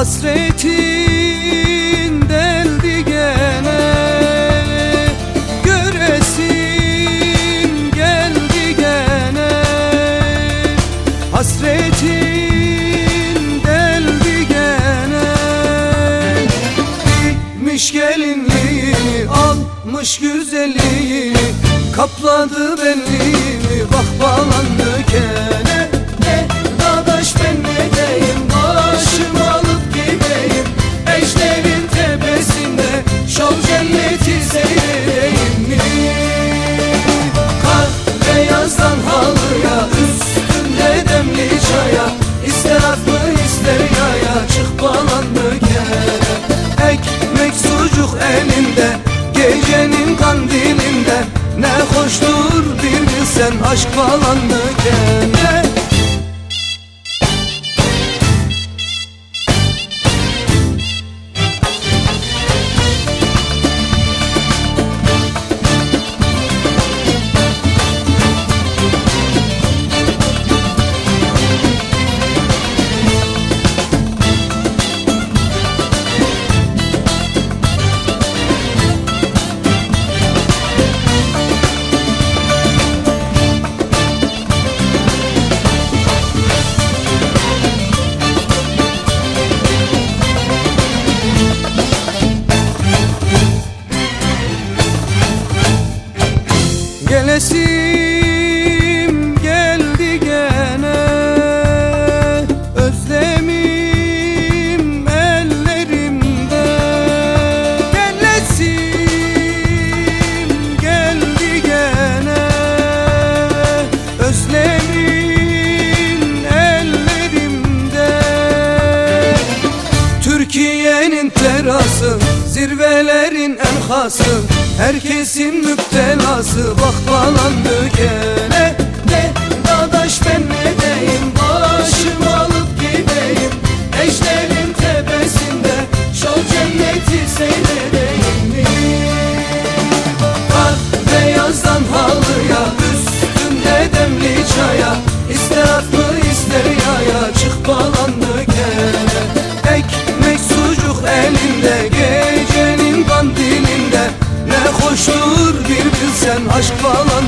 Hasretin deldi gene, göresin geldi gene. Hasretin deldi gene. Giymiş gelinliğini, almış güzelliğini, kapladı benliğimi, bak bağlandı kene. Dadaş ben ne deyim, başımı alıp gideyim, ejderin tepesinde şov cenneti seyredeyim mi? Kar beyazdan halıya, üstünde demli çaya, ister atlı ister yaya, çık bağlandı kene. Ekmek sucuk elinde, gecenin kandilinde, ne hoştur bir bilsen aşk bağlandı gene. Gelesim geldi gene, özlemim ellerimde. Gelesim geldi gene, özlemim ellerimde. Türkiye'nin terası, zirvelerin enhası, herkesin müptelası, bak bağlandı gene. Dadaş ben ne deyim, başımı alıp gideyim, ejderin tepesinde şov cenneti seyredeyim mi? Kar beyazdan halıya, üstünde demli çaya, ister atlı ister yaya, çık bağlandı gene. Ekmek sucuk elinde, gecenin kandilinde, ne hoştur bir bilsen aşk bağlandı.